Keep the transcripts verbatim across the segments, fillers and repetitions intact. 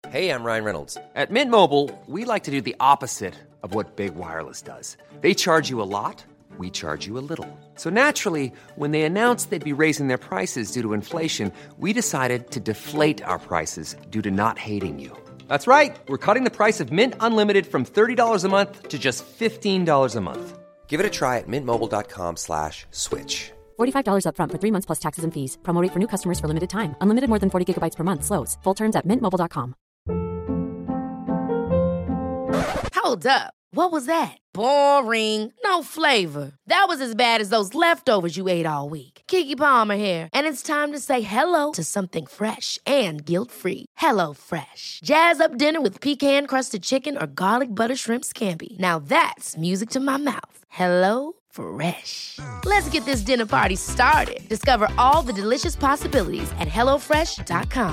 Hey, I'm Ryan Reynolds. At Mint Mobile, we like to do the opposite of what Big Wireless does. They charge you a lot, we charge you a little. So naturally, when they announced they'd be raising their prices due to inflation, we decided to deflate our prices due to not hating you. That's right. We're cutting the price of Mint Unlimited from thirty dollars a month to just fifteen dollars a month. Give it a try at mintmobile.com slash switch. forty-five dollars up front for three months plus taxes and fees. Promo rate for new customers for limited time. Unlimited more than forty gigabytes per month. Slows full terms at mint mobile dot com. Hold up. What was that? Boring. No flavor. That was as bad as those leftovers you ate all week. Keke Palmer here, and it's time to say hello to something fresh and guilt-free. Hello Fresh. Jazz up dinner with pecan-crusted chicken or garlic butter shrimp scampi. Now that's music to my mouth. Hello Fresh. Let's get this dinner party started. Discover all the delicious possibilities at hello fresh dot com.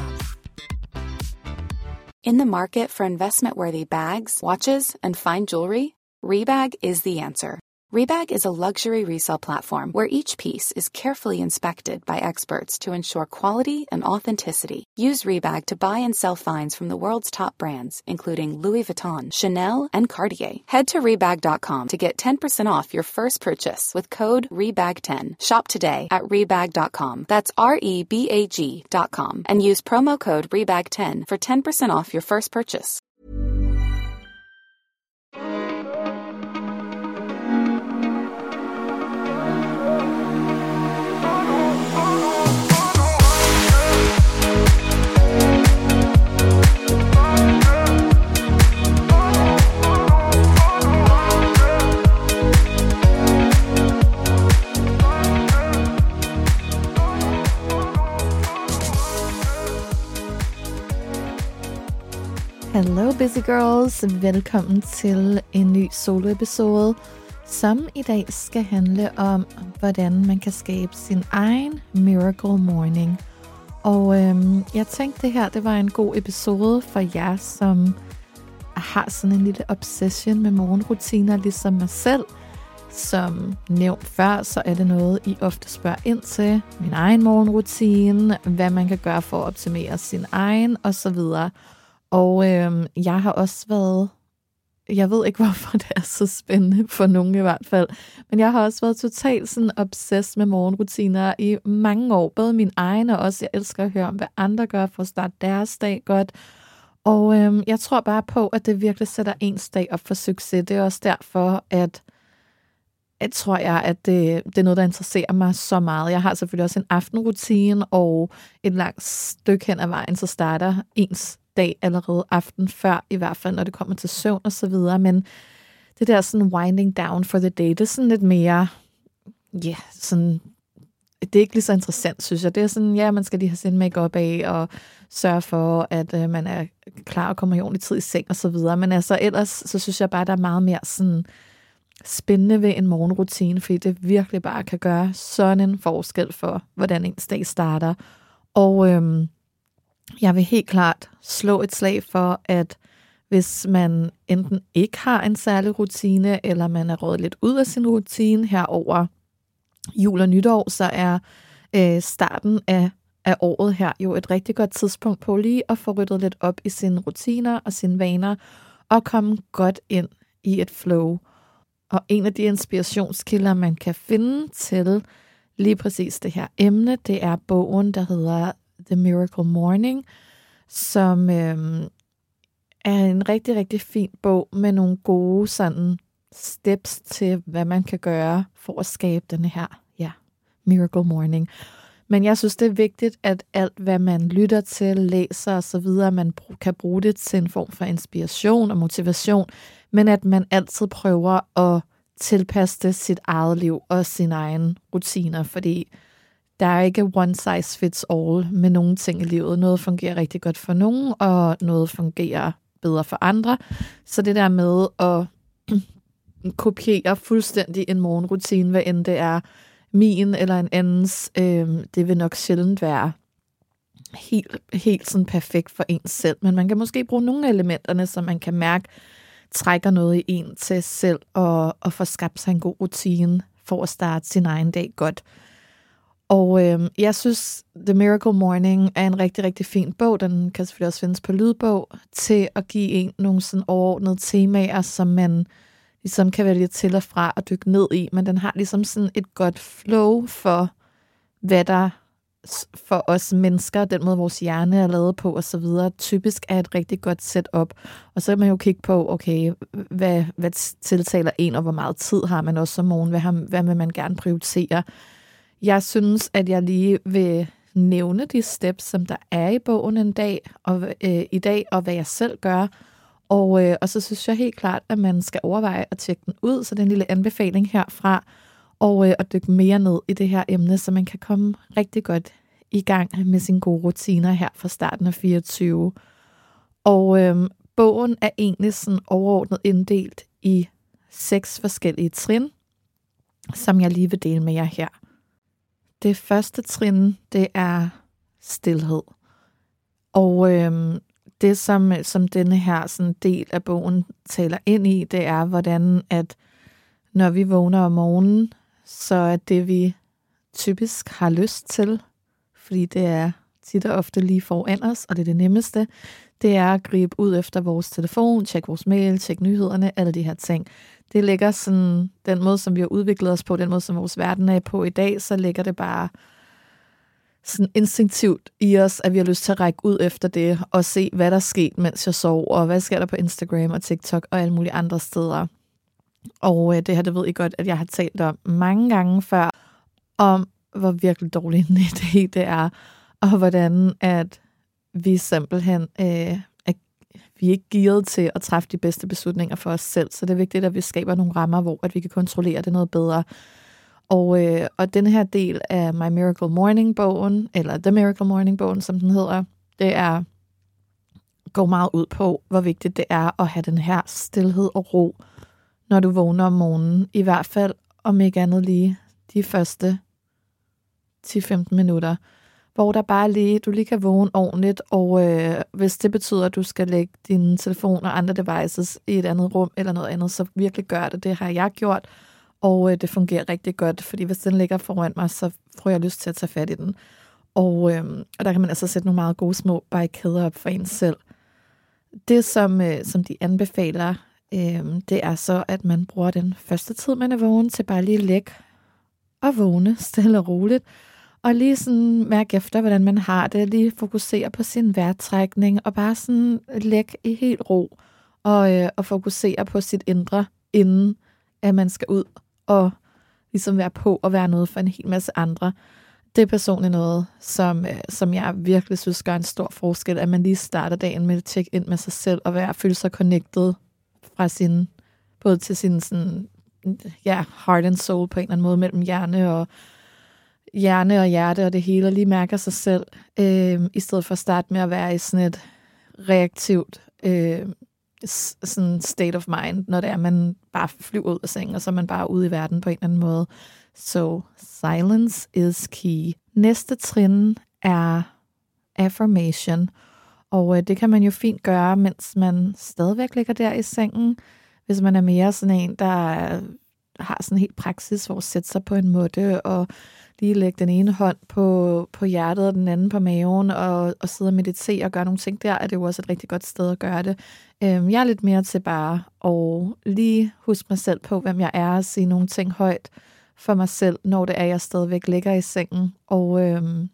In the market for investment-worthy bags, watches, and fine jewelry, Rebag is the answer. Rebag is a luxury resale platform where each piece is carefully inspected by experts to ensure quality and authenticity. Use Rebag to buy and sell finds from the world's top brands, including Louis Vuitton, Chanel, and Cartier. Head to Rebag dot com to get ten percent off your first purchase with code Rebag ten. Shop today at Rebag dot com. That's R E B A G dot com. And use promo code Rebag ten for ten percent off your first purchase. Hello Busy Girls, velkommen til en ny solo-episode, som i dag skal handle om, hvordan man kan skabe sin egen miracle morning. Og øhm, jeg tænkte, det her det var en god episode for jer, som har sådan en lille obsession med morgenrutiner, ligesom mig selv. Som nævnt før, så er det noget, I ofte spørger ind til. Min egen morgenrutine, hvad man kan gøre for at optimere sin egen, osv. Og øhm, jeg har også været, jeg ved ikke hvorfor det er så spændende for nogen i hvert fald, men jeg har også været totalt sådan obsessed med morgenrutiner i mange år. Både min egen og også, jeg elsker at høre om, hvad andre gør for at starte deres dag godt. Og øhm, jeg tror bare på, at det virkelig sætter ens dag op for succes. Det er også derfor, at jeg tror jeg, at det, det er noget, der interesserer mig så meget. Jeg har selvfølgelig også en aftenrutine, og et langt stykke hen ad vejen, så starter ens dag allerede aften før, i hvert fald når det kommer til søvn og så videre, men det der sådan winding down for the day, det er sådan lidt mere, ja, yeah, sådan, det er ikke lige så interessant, synes jeg. Det er sådan, ja, man skal lige have sin make-up af, og sørge for, at øh, man er klar og kommer i ordentlig tid i seng og så videre, men altså ellers, så synes jeg bare, der er meget mere sådan spændende ved en morgenrutine, fordi det virkelig bare kan gøre sådan en forskel for, hvordan ens dag starter. Og øhm, jeg vil helt klart slå et slag for, at hvis man enten ikke har en særlig rutine, eller man er røget lidt ud af sin rutine her over jul og nytår, så er øh, starten af, af året her jo et rigtig godt tidspunkt på lige at få ryddet lidt op i sine rutiner og sine vaner, og komme godt ind i et flow. Og en af de inspirationskilder, man kan finde til lige præcis det her emne, det er bogen, der hedder The Miracle Morning, som øhm, er en rigtig, rigtig fin bog med nogle gode sådan steps til, hvad man kan gøre for at skabe denne her ja, Miracle Morning. Men jeg synes, det er vigtigt, at alt, hvad man lytter til, læser og så videre, man kan bruge det til en form for inspiration og motivation, men at man altid prøver at tilpasse det sit eget liv og sine egne rutiner, fordi der er ikke one size fits all med nogle ting i livet. Noget fungerer rigtig godt for nogen, og noget fungerer bedre for andre. Så det der med at kopiere fuldstændig en morgenrutine, hvad end det er min eller en andens, øh, det vil nok sjældent være helt, helt sådan perfekt for ens selv. Men man kan måske bruge nogle af elementerne, som man kan mærke, trækker noget i en til selv, og, og få skabt sig en god rutine for at starte sin egen dag godt. Og øh, jeg synes, The Miracle Morning er en rigtig, rigtig fin bog. Den kan selvfølgelig også findes på lydbog, til at give en nogle sådan overordnede temaer, som man ligesom kan vælge til og fra at dykke ned i. Men den har ligesom sådan et godt flow for, hvad der for os mennesker, den måde vores hjerne er lavet på osv., typisk er et rigtig godt setup. Og så kan man jo kigge på, okay, hvad, hvad tiltaler en, og hvor meget tid har man også om morgen, hvad, har, hvad vil man gerne prioritere. Jeg synes, at jeg lige vil nævne de steps, som der er i bogen en dag, og, øh, i dag, og hvad jeg selv gør. Og, øh, og så synes jeg helt klart, at man skal overveje at tjekke den ud, så det er en lille anbefaling herfra, og øh, at dykke mere ned i det her emne, så man kan komme rigtig godt i gang med sine gode rutiner her fra starten af fireogtyve. Og øh, bogen er egentlig sådan overordnet inddelt i seks forskellige trin, som jeg lige vil dele med jer her. Det første trin, det er stilhed. Og øh, det, som, som denne her sådan del af bogen taler ind i, det er, hvordan at når vi vågner om morgenen, så er det, vi typisk har lyst til, fordi det er tit og ofte lige foran os, og det er det nemmeste, det er at gribe ud efter vores telefon, tjekke vores mail, tjekke nyhederne, alle de her ting. Det ligger sådan, den måde, som vi har udviklet os på, den måde, som vores verden er på i dag, så ligger det bare sådan instinktivt i os, at vi har lyst til at række ud efter det, og se, hvad der er sket, mens jeg sov, og hvad sker der på Instagram og TikTok og alle mulige andre steder. Og øh, det her, det ved I godt, at jeg har talt om mange gange før, om hvor virkelig dårlig en idé det er, og hvordan at vi simpelthen øh, er, vi er ikke gearet til at træffe de bedste beslutninger for os selv, så det er vigtigt, at vi skaber nogle rammer, hvor at vi kan kontrollere det noget bedre. Og, øh, og den her del af My Miracle Morning-bogen, eller The Miracle Morning-bogen, som den hedder, det er går meget ud på, hvor vigtigt det er at have den her stilhed og ro, når du vågner om morgenen. I hvert fald, om ikke andet lige de første ti til femten minutter, hvor der bare lige, du lige kan vågne ordentligt, og øh, hvis det betyder, at du skal lægge din telefon og andre devices i et andet rum eller noget andet, så virkelig gør det. Det har jeg gjort, og øh, det fungerer rigtig godt, fordi hvis den ligger foran mig, så får jeg lyst til at tage fat i den. Og, øh, og der kan man altså sætte nogle meget gode små barrikader op for en selv. Det, som, øh, som de anbefaler, øh, det er så, at man bruger den første tid, man er vågen, til bare lige lægge og vågne stille og roligt, og lige sådan mærke efter, hvordan man har det, lige fokusere på sin vejrtrækning, og bare sådan lægge i helt ro, og, øh, og fokusere på sit indre, inden at man skal ud og ligesom være på og være noget for en hel masse andre. Det er personligt noget, som, øh, som jeg virkelig synes gør en stor forskel, at man lige starter dagen med at tjekke ind med sig selv, og være, føle sig connected fra sin, både til sin sådan, ja, heart and soul på en eller anden måde, mellem hjerne og hjerne og hjerte og det hele, og lige mærker sig selv, øh, i stedet for at starte med at være i sådan et reaktivt øh, sådan state of mind, når det er, man bare flyver ud af sengen, og så er man bare ude i verden på en eller anden måde. So, silence is key. Næste trin er affirmation, og øh, det kan man jo fint gøre, mens man stadigvæk ligger der i sengen, hvis man er mere sådan en, der har sådan en helt praksis, hvor at sætte sig på en måde, og lige lægge den ene hånd på, på hjertet, og den anden på maven, og, og sidde og meditere og gøre nogle ting der, er det jo også et rigtig godt sted at gøre det. Øhm, jeg er lidt mere til bare at lige huske mig selv på, hvem jeg er, og sige nogle ting højt for mig selv, når det er, jeg stadigvæk ligger i sengen. Og, øhm,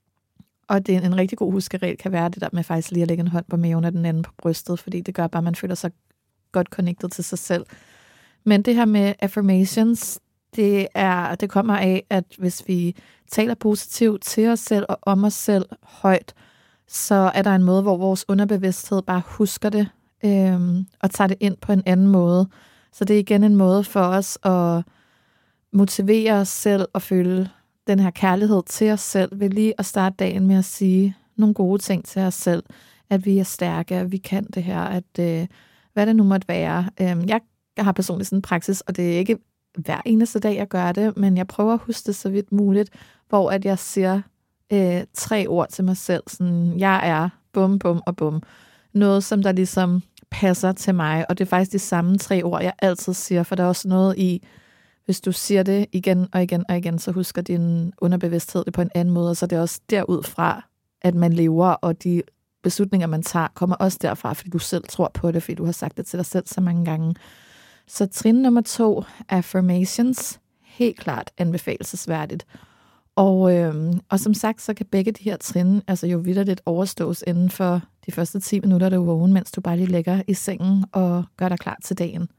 og det er en rigtig god huskeregel kan være det der med faktisk lige at lægge en hånd på maven og den anden på brystet, fordi det gør bare, at man føler sig godt connected til sig selv. Men det her med affirmations, det, er, det kommer af, at hvis vi taler positivt til os selv og om os selv højt, så er der en måde, hvor vores underbevidsthed bare husker det øhm, og tager det ind på en anden måde. Så det er igen en måde for os at motivere os selv og føle den her kærlighed til os selv ved lige at starte dagen med at sige nogle gode ting til os selv. At vi er stærke, at vi kan det her, at øh, hvad det nu måtte være. Øhm, jeg har personligt sådan en praksis, og det er ikke hver eneste dag, jeg gør det, men jeg prøver at huske det så vidt muligt, hvor at jeg siger øh, tre ord til mig selv. Sådan, jeg er bum, bum og bum. Noget, som der ligesom passer til mig, og det er faktisk de samme tre ord, jeg altid siger, for der er også noget i, Hvis du siger det igen og igen og igen, så husker din underbevidsthed det på en anden måde, og så er det også derudfra, at man lever, og de beslutninger, man tager, kommer også derfra, fordi du selv tror på det, fordi du har sagt det til dig selv så mange gange. Så trin nummer to, affirmations, helt klart anbefalesværdigt. Og, øhm, og som sagt, så kan begge de her trin altså jo vitterligt overstås inden for de første ti minutter, du er vågen, mens du bare lige ligger i sengen og gør dig klar til dagen.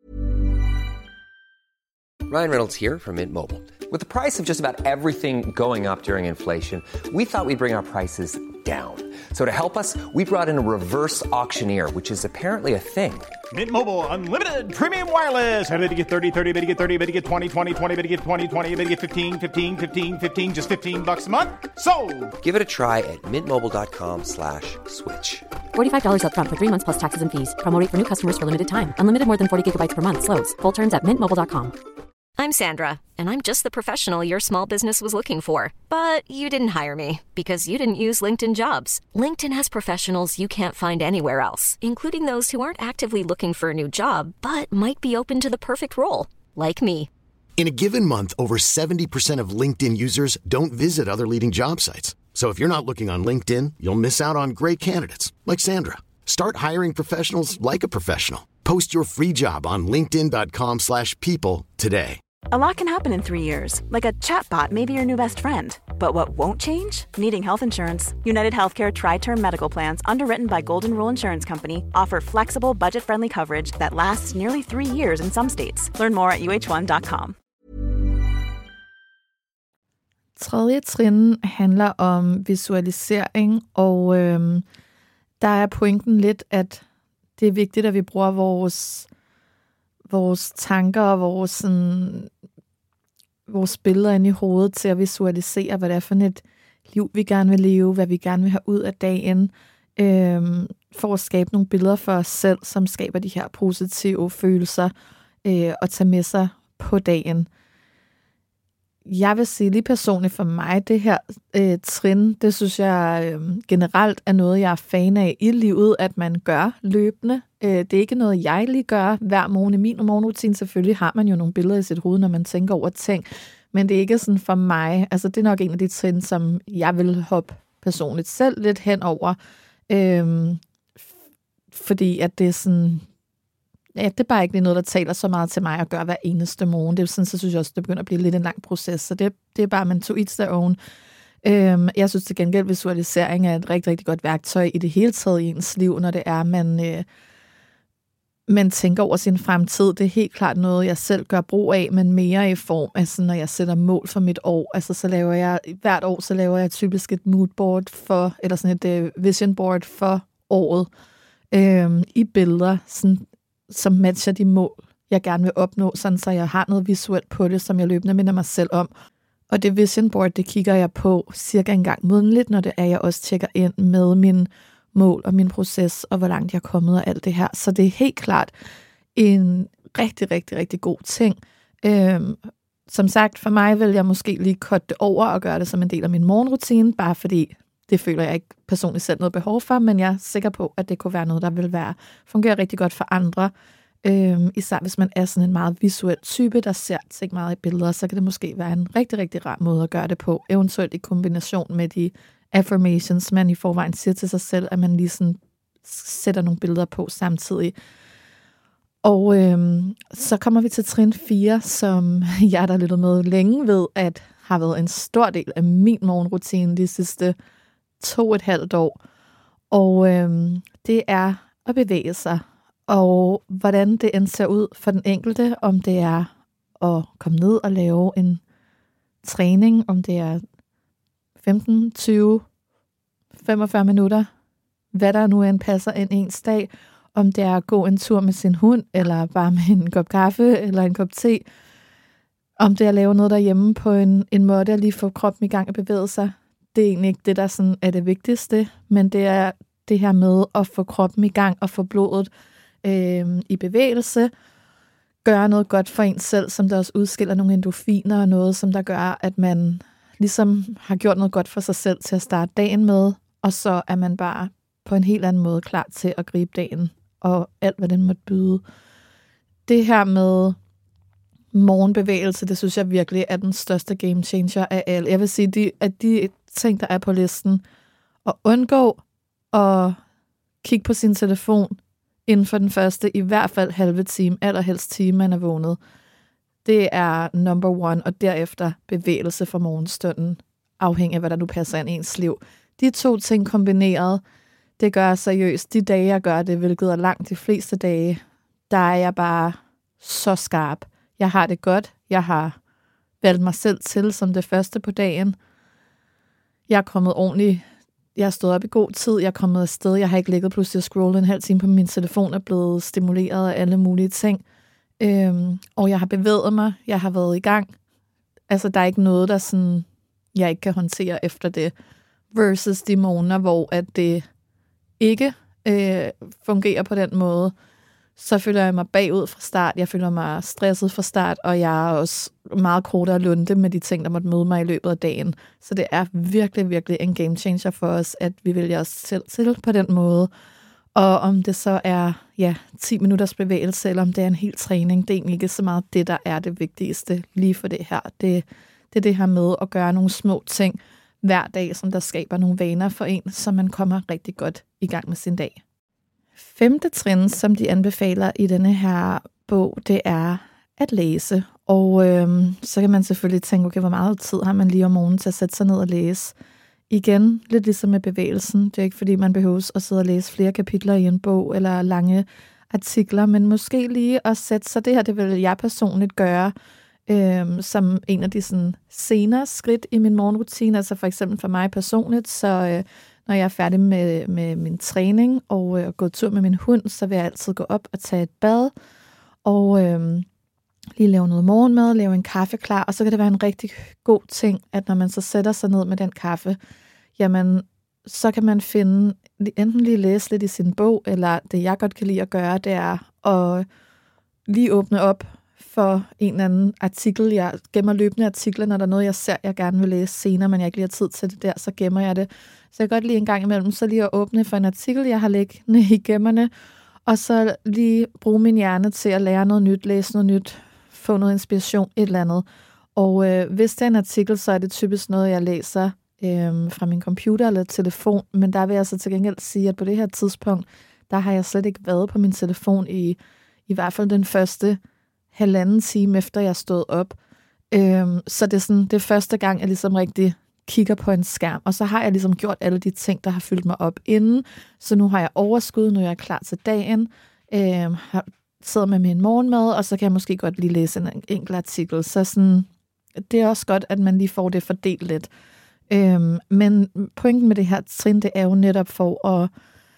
Ryan Reynolds here from Mint Mobile. With the price of just about everything going up during inflation, we thought we'd bring our prices down. So to help us, we brought in a reverse auctioneer, which is apparently a thing. Mint Mobile Unlimited Premium Wireless. How to get thirty, thirty, how to get thirty, how to get twenty, twenty, twenty, how to get twenty, twenty, how to get fifteen, fifteen, fifteen, fifteen, just fifteen bucks a month? Sold! Give it a try at mintmobile.com slash switch. forty-five dollars up front for three months plus taxes and fees. Promo rate for new customers for limited time. Unlimited more than forty gigabytes per month. Slows full terms at mint mobile dot com. I'm Sandra, and I'm just the professional your small business was looking for. But you didn't hire me because you didn't use LinkedIn Jobs. LinkedIn has professionals you can't find anywhere else, including those who aren't actively looking for a new job, but might be open to the perfect role, like me. In a given month, over seventy percent of LinkedIn users don't visit other leading job sites. So if you're not looking on LinkedIn, you'll miss out on great candidates like Sandra. Start hiring professionals like a professional. Post your free job on linkedin dot com slash people today. A lot can happen in three years, like a chatbot may be your new best friend. But what won't change? Needing health insurance. United Healthcare Tri-Term Medical Plans, underwritten by Golden Rule Insurance Company, offer flexible, budget-friendly coverage that lasts nearly three years in some states. Learn more at u h one dot com. Tredje trin handler om visualisering, og øhm, der er pointen lidt, at det er vigtigt, at vi bruger vores, vores tanker og vores, sådan, vores billeder inde i hovedet til at visualisere, hvad det er for et liv, vi gerne vil leve, hvad vi gerne vil have ud af dagen, øhm, for at skabe nogle billeder for os selv, som skaber de her positive følelser øh, og tage med sig på dagen. Jeg vil sige lige personligt for mig, det her øh, trin, det synes jeg øh, generelt er noget, jeg er fan af i livet, at man gør løbende. Øh, det er ikke noget, jeg lige gør hver morgen i min morgenrutine. Selvfølgelig har man jo nogle billeder i sit hoved, når man tænker over ting, men det er ikke sådan for mig. Altså, det er nok en af de trin, som jeg vil hoppe personligt selv lidt hen over, øh, fordi at det er sådan... Ja, det er bare ikke noget, der taler så meget til mig at gøre hver eneste morgen. Det er sådan, så synes jeg også, det begynder at blive lidt en lang proces. Så det, det er bare, man to each their own. Øhm, jeg synes til gengæld, visualisering er et rigtig, rigtig godt værktøj i det hele taget i ens liv, når det er, man, øh, man tænker over sin fremtid. Det er helt klart noget, jeg selv gør brug af, men mere i form af, sådan, når jeg sætter mål for mit år. Altså, så laver jeg, hvert år, så laver jeg typisk et moodboard for, eller sådan et uh, vision board for året øhm, i billeder, sådan, som matcher de mål, jeg gerne vil opnå, sådan så jeg har noget visuelt på det, som jeg løbende minder mig selv om. Og det vision board, det kigger jeg på cirka en gang månedligt, når det er, jeg også tjekker ind med min mål og min proces, og hvor langt jeg er kommet og alt det her. Så det er helt klart en rigtig, rigtig, rigtig god ting. Øhm, som sagt, for mig vil jeg måske lige korte det over og gøre det som en del af min morgenrutine, bare fordi det føler jeg ikke personligt selv noget behov for, men jeg er sikker på, at det kunne være noget, der vil være, fungere rigtig godt for andre. Øhm, især hvis man er sådan en meget visuel type, der ser ting meget i billeder, så kan det måske være en rigtig, rigtig rar måde at gøre det på. Eventuelt i kombination med de affirmations, man i forvejen siger til sig selv, at man lige sådan sætter nogle billeder på samtidig. Og øhm, så kommer vi til trin fire, som jeg der lyttet med længe ved, at har været en stor del af min morgenrutine de sidste to og et halvt år. Og øhm, det er at bevæge sig. Og hvordan det end ser ud for den enkelte, om det er at komme ned og lave en træning, om det er femten, tyve, femogfyrre minutter, hvad der nu end passer ind ens dag, om det er at gå en tur med sin hund, eller bare med en kop kaffe, eller en kop te, om det er at lave noget derhjemme på en, en måde, at lige få kroppen i gang og bevæge sig. Det er egentlig ikke det, der sådan er det vigtigste, men det er det her med at få kroppen i gang og få blodet øh, i bevægelse, gøre noget godt for en selv, som der også udskiller nogle endorfiner og noget, som der gør, at man ligesom har gjort noget godt for sig selv til at starte dagen med, og så er man bare på en helt anden måde klar til at gribe dagen og alt, hvad den måtte byde. Det her med morgenbevægelse, det synes jeg virkelig er den største game changer af alle. Jeg vil sige, de, at de ting, der er på listen, at undgå at kigge på sin telefon inden for den første, i hvert fald halve time, allerhelst time, man er vågnet. Det er number one, og derefter bevægelse for morgenstunden, afhængig af, hvad der nu passer ind i ens liv. De to ting kombineret, det gør jeg seriøst. De dage, jeg gør det, hvilket er langt de fleste dage, der er jeg bare så skarp. Jeg har det godt. Jeg har valgt mig selv til som det første på dagen. Jeg er kommet ordentligt. Jeg har stået op i god tid. Jeg er kommet afsted. Jeg har ikke ligget pludselig og scrollet en halv time på min telefon og blevet stimuleret af alle mulige ting. Øhm, og jeg har bevæget mig. Jeg har været i gang. Altså, der er ikke noget, der sådan, jeg ikke kan håndtere efter det. Versus de måneder, hvor at det ikke øh, fungerer på den måde. Så føler jeg mig bagud fra start. Jeg føler mig stresset fra start, og jeg er også meget kortere lunde med de ting, der måtte møde mig i løbet af dagen. Så det er virkelig, virkelig en game changer for os, at vi vælger os selv til på den måde. Og om det så er ja, ti minutters bevægelse, eller om det er en hel træning, det er egentlig ikke så meget det, der er det vigtigste lige for det her. Det, det er det her med at gøre nogle små ting hver dag, som der skaber nogle vaner for en, så man kommer rigtig godt i gang med sin dag. Femte trin, som de anbefaler i denne her bog, det er at læse. Og øhm, så kan man selvfølgelig tænke, okay, hvor meget tid har man lige om morgenen til at sætte sig ned og læse. Igen, lidt ligesom med bevægelsen. Det er ikke, fordi man behøver at sidde og læse flere kapitler i en bog eller lange artikler, men måske lige at sætte sig. Det her, det vil jeg personligt gøre øhm, som en af de sådan, senere skridt i min morgenrutine. Altså for eksempel for mig personligt, så øh, når jeg er færdig med, med min træning og øh, gået tur med min hund, så vil jeg altid gå op og tage et bad og øh, lige lave noget morgenmad, lave en kaffe klar, og så kan det være en rigtig god ting, at når man så sætter sig ned med den kaffe, jamen, så kan man finde, enten lige læse lidt i sin bog, eller det jeg godt kan lide at gøre, det er at lige åbne op for en eller anden artikel. Jeg gemmer løbende artikler, når der er noget, jeg ser, jeg gerne vil læse senere, men jeg ikke lige har tid til det der, så gemmer jeg det. Så jeg kan godt lige en gang imellem, så lige at åbne for en artikel, jeg har liggende i gemmerne, og så lige bruge min hjerne til at lære noget nyt, læse noget nyt, få noget inspiration, et eller andet. Og øh, hvis det er en artikel, så er det typisk noget, jeg læser øh, fra min computer eller telefon, men der vil jeg så til gengæld sige, at på det her tidspunkt, der har jeg slet ikke været på min telefon i, i hvert fald den første halvanden time efter jeg stod op. Øhm, så det er sådan, det er første gang, jeg ligesom rigtig kigger på en skærm, og så har jeg ligesom gjort alle de ting, der har fyldt mig op inden, så nu har jeg overskud, nu er jeg klar til dagen, øhm, har, sidder med min morgenmad, og så kan jeg måske godt lige læse en enkelt artikel, så sådan, det er også godt, at man lige får det fordelt lidt. Øhm, men pointen med det her trin, det er jo netop for at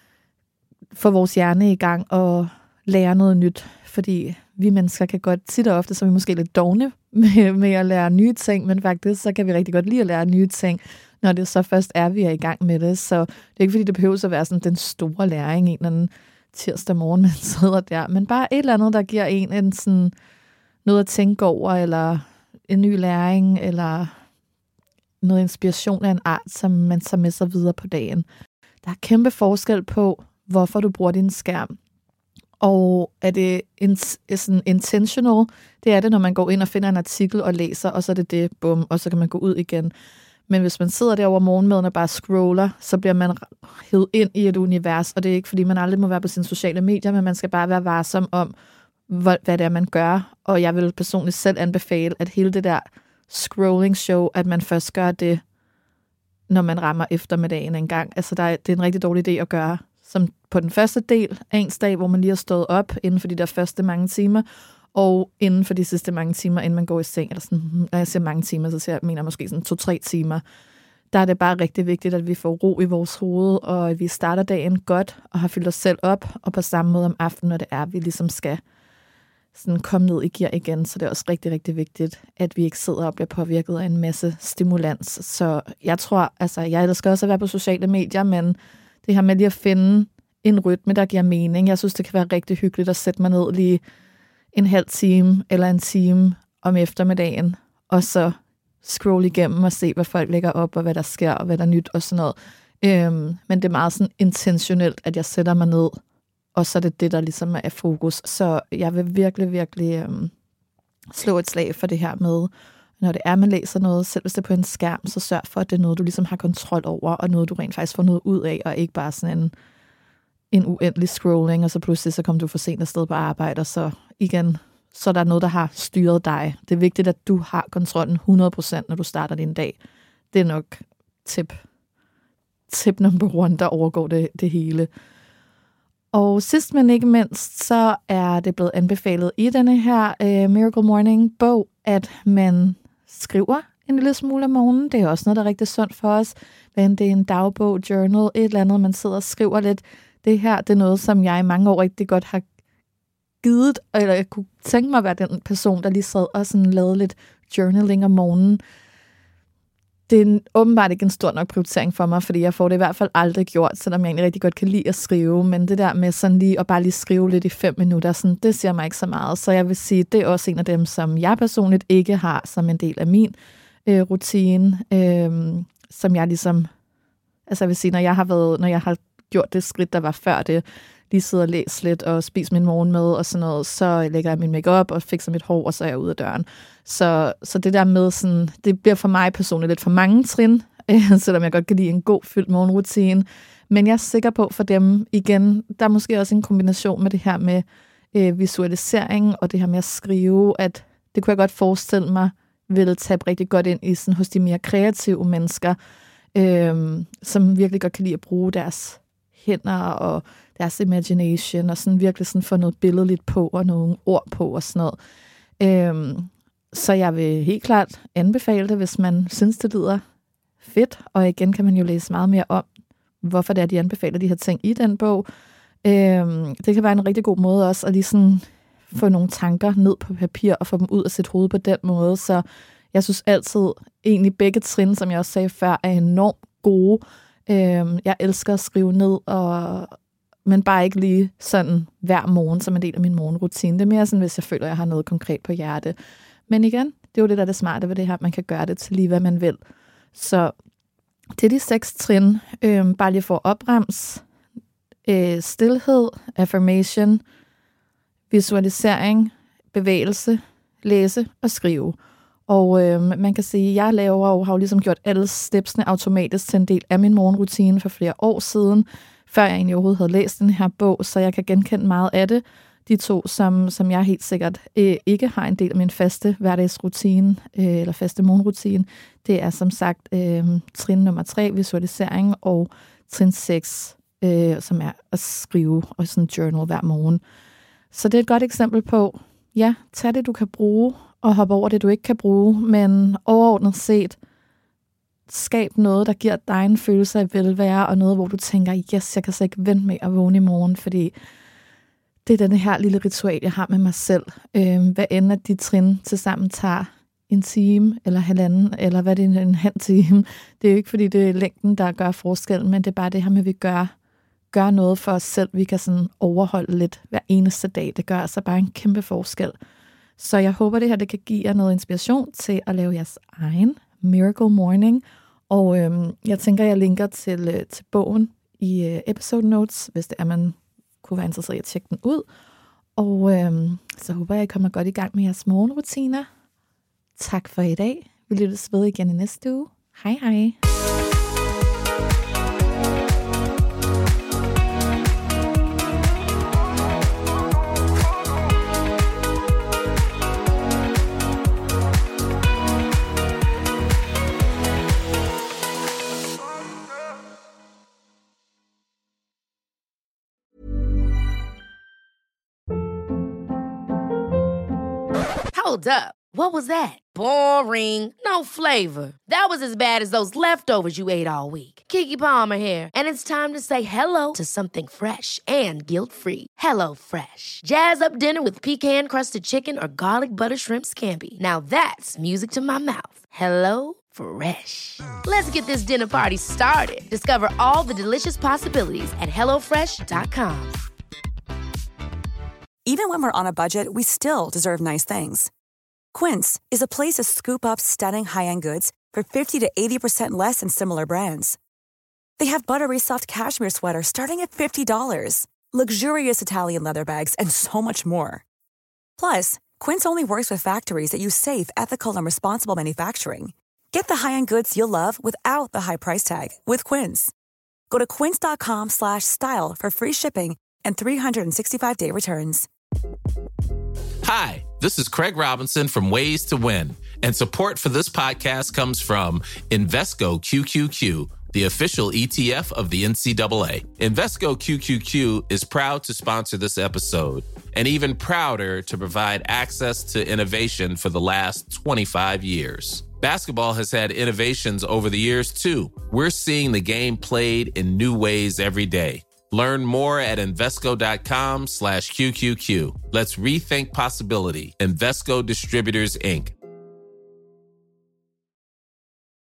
få vores hjerne i gang og lære noget nyt, fordi vi mennesker kan godt tit og ofte, så er vi måske lidt dovne med, med at lære nye ting, men faktisk så kan vi rigtig godt lide at lære nye ting, når det så først er, vi er i gang med det. Så det er ikke, fordi det behøver at være sådan den store læring, en eller anden tirsdag morgen, man sidder der, men bare et eller andet, der giver en en sådan noget at tænke over, eller en ny læring, eller noget inspiration af en art, som man tager med sig videre på dagen. Der er kæmpe forskel på, hvorfor du bruger din skærm. Og er det in, sådan intentional? Det er det, når man går ind og finder en artikel og læser, og så er det det, bum, og så kan man gå ud igen. Men hvis man sidder der over morgenmaden og bare scroller, så bliver man hævet ind i et univers, og det er ikke, fordi man aldrig må være på sine sociale medier, men man skal bare være varsom om, hvad det er, man gør. Og jeg vil personligt selv anbefale, at hele det der scrolling show, at man først gør det, når man rammer eftermiddagen en gang. Altså, der er, det er en rigtig dårlig idé at gøre, som på den første del af ens dag, hvor man lige har stået op inden for de der første mange timer, og inden for de sidste mange timer, inden man går i seng. Eller sådan, når jeg siger mange timer, så jeg mener måske sådan to-tre timer. Der er det bare rigtig vigtigt, at vi får ro i vores hoved, og at vi starter dagen godt, og har fyldt os selv op, og på samme måde om aftenen, når det er, at vi ligesom skal sådan komme ned i gear igen. Så det er også rigtig, rigtig vigtigt, at vi ikke sidder og bliver påvirket af en masse stimulans. Så jeg tror, altså, jeg elsker også at være på sociale medier, men det her med lige at finde en rytme, der giver mening. Jeg synes, det kan være rigtig hyggeligt at sætte mig ned lige en halv time eller en time om eftermiddagen, og så scroll igennem og se, hvad folk lægger op, og hvad der sker, og hvad der er nyt og sådan noget. Øhm, men det er meget sådan intentionelt, at jeg sætter mig ned, og så er det det, der ligesom er fokus. Så jeg vil virkelig, virkelig øhm, slå et slag for det her med, når det er, man læser noget, selv hvis det er på en skærm, så sørg for, at det er noget, du ligesom har kontrol over, og noget, du rent faktisk får noget ud af, og ikke bare sådan en, en uendelig scrolling, og så pludselig så kommer du for sent afsted på arbejde, og så igen, så er der noget, der har styret dig. Det er vigtigt, at du har kontrollen hundrede procent, når du starter din dag. Det er nok tip, tip number one, der overgår det, det hele. Og sidst men ikke mindst, så er det blevet anbefalet i denne her uh, Miracle Morning-bog, at man skriver en lille smule om morgenen. Det er også noget, der er rigtig sundt for os. Men det er en dagbog, journal, et eller andet, man sidder og skriver lidt. Det her, det er noget, som jeg i mange år rigtig godt har givet, eller jeg kunne tænke mig at være den person, der lige sad og sådan lavede lidt journaling om morgenen. Det er åbenbart ikke en stor nok prioritering for mig, fordi jeg får det i hvert fald aldrig gjort, selvom jeg egentlig rigtig godt kan lide at skrive. Men det der med sådan lige at bare lige skrive lidt i fem minutter, sådan, det siger mig ikke så meget. Så jeg vil sige, det er også en af dem, som jeg personligt ikke har som en del af min øh, rutine, øh, som jeg ligesom, altså jeg vil sige, når jeg har været, når jeg har gjort det skridt, der var før det, lige sidde og læse lidt og spise min morgenmad og sådan noget, så lægger jeg min makeup og fikser mit hår, og så er jeg ude af døren. Så, så det der med sådan, det bliver for mig personligt lidt for mange trin, øh, selvom jeg godt kan lide en god fyldt morgenrutine. Men jeg er sikker på for dem, igen, der er måske også en kombination med det her med øh, visualisering og det her med at skrive, at det kunne jeg godt forestille mig ville tabe rigtig godt ind i sådan, hos de mere kreative mennesker, øh, som virkelig godt kan lide at bruge deres hænder og deres imagination, og sådan virkelig sådan få noget billedligt på, og nogle ord på, og sådan noget. Øhm, så jeg vil helt klart anbefale det, hvis man synes, det lyder fedt, og igen kan man jo læse meget mere om, hvorfor det er, de anbefaler de her ting i den bog. Øhm, det kan være en rigtig god måde også, at lige sådan få nogle tanker ned på papir, og få dem ud af sit hoved på den måde, så jeg synes altid, egentlig begge trin, som jeg også sagde før, er enormt gode. Øhm, jeg elsker at skrive ned, og men bare ikke lige sådan hver morgen som en del af min morgenrutine. Det er mere sådan, hvis jeg føler, at jeg har noget konkret på hjerte. Men igen, det er jo det, der er det smarte ved det her, at man kan gøre det til lige, hvad man vil. Så det er de seks trin. Øhm, bare lige for at opremse. Øh, stilhed, affirmation, visualisering, bevægelse, læse og skrive. Og øh, man kan sige, at jeg laver og har jo ligesom gjort alle stepsene automatisk til en del af min morgenrutine for flere år siden, før jeg egentlig overhovedet havde læst den her bog, så jeg kan genkende meget af det. De to, som, som jeg helt sikkert øh, ikke har en del af min faste hverdagsrutine, øh, eller faste morgenrutine, det er som sagt øh, trin nummer tre, visualisering, og trin seks, øh, som er at skrive og sådan journal hver morgen. Så det er et godt eksempel på, ja, tag det, du kan bruge, og hoppe over det, du ikke kan bruge, men overordnet set, skab noget, der giver dig en følelse af velvære, og noget, hvor du tænker, yes, jeg kan så ikke vente med at vågne i morgen, fordi det er den her lille ritual, jeg har med mig selv. Øh, hvad end at de trin tilsammen tager en time, eller halvanden, eller hvad det er, en halv time. Det er jo ikke, fordi det er længden, der gør forskel, men det er bare det her med, at vi gør, gør noget for os selv. Vi kan sådan overholde lidt hver eneste dag. Det gør altså bare en kæmpe forskel. Så jeg håber, det her det kan give jer noget inspiration til at lave jeres egen Miracle Morning. Og øhm, jeg tænker, jeg linker til, øh, til bogen i øh, episode notes, hvis det er, man kunne være interesseret i at tjekke den ud. Og øhm, så håber jeg, I kommer godt i gang med jeres morgenrutiner. Tak for i dag. Vi lyttes ved igen i næste uge. Hej hej. Hold up. What was that? Boring. No flavor. That was as bad as those leftovers you ate all week. Keke Palmer here, and it's time to say hello to something fresh and guilt-free. Hello Fresh. Jazz up dinner with pecan-crusted chicken or garlic butter shrimp scampi. Now that's music to my mouth. Hello Fresh. Let's get this dinner party started. Discover all the delicious possibilities at hello fresh dot com. Even when we're on a budget, we still deserve nice things. Quince is a place to scoop up stunning high-end goods for fifty to eighty percent less than similar brands. They have buttery soft cashmere sweaters starting at fifty dollars, luxurious Italian leather bags, and so much more. Plus, Quince only works with factories that use safe, ethical, and responsible manufacturing. Get the high-end goods you'll love without the high price tag with Quince. Go to quince.com slash style for free shipping and three sixty-five day returns. Hi, this is Craig Robinson from Ways to Win, and support for this podcast comes from Invesco Q Q Q, the official E T F of the N C double A. Invesco Q Q Q is proud to sponsor this episode, and even prouder to provide access to innovation for the last twenty-five years. Basketball has had innovations over the years, too. We're seeing the game played in new ways every day. Learn more at Invesco.com slash QQQ. Let's rethink possibility. Invesco Distributors, Incorporated.